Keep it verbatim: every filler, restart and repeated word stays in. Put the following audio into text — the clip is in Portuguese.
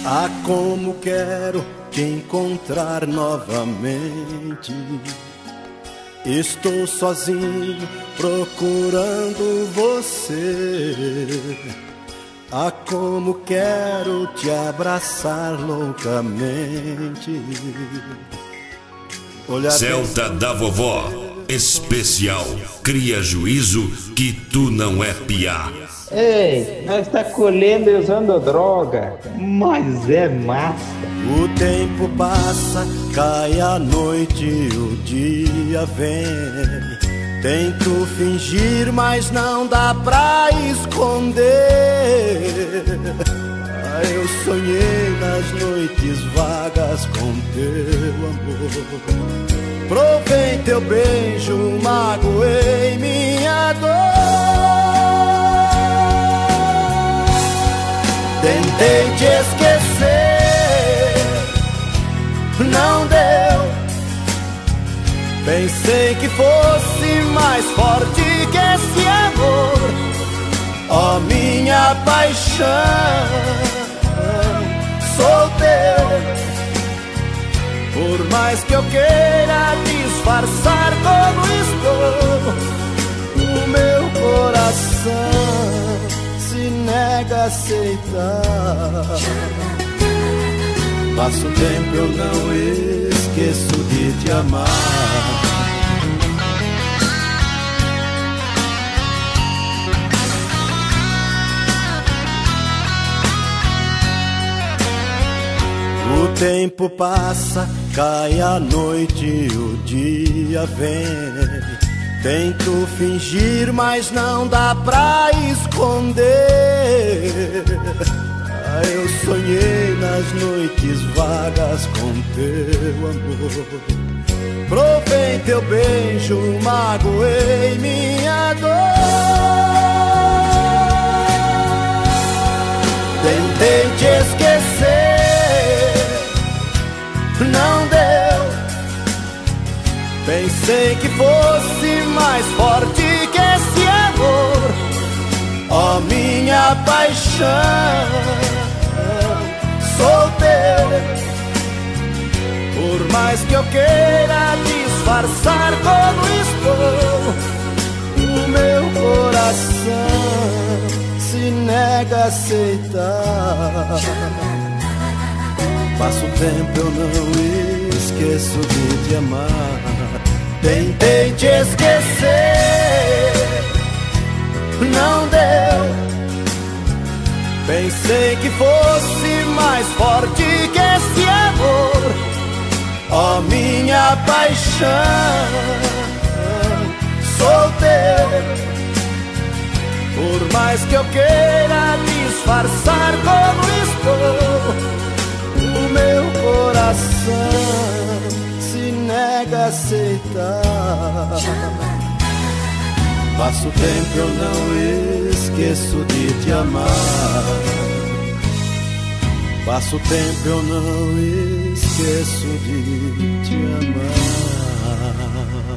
Ah, como quero te encontrar novamente. Estou sozinho procurando você. Ah, como quero te abraçar loucamente. Olhar Celta da Vovó, especial. Cria juízo que tu não é piá. Ei, nós tá colhendo e usando droga, mas é massa. O tempo passa, cai a noite, o dia vem. Tento fingir, mas não dá pra esconder. Ah, eu sonhei nas noites vagas com teu amor. Provei teu beijo, magoei minha dor. Tentei te esquecer, não deu. Pensei que fosse mais forte que esse amor. Ó, minha paixão, sou teu. Por mais que eu queira disfarçar como estou, o meu coração se nega a aceitar. Passo tempo, eu não esqueço de te amar. O tempo passa, cai a noite, o dia vem. Tento fingir, mas não dá pra esconder. Ah, eu sonhei nas noites vagas com teu amor. Provei teu beijo, magoei minha dor. Tentei te esquecer, não deu. Pensei que fosse mais forte que esse amor. Ó, minha paixão, sou teu. Por mais que eu queira disfarçar como estou, o meu coração se nega a aceitar. Passo tempo, eu não esqueço de te amar. Tentei te esquecer, não deu. Pensei que fosse mais forte que esse amor. Ó, minha paixão, sou teu. Por mais que eu queira disfarçar como estou, o meu coração se nega a aceitar. Passo tempo, eu não esqueço de te amar. Passo tempo, eu não esqueço de te amar.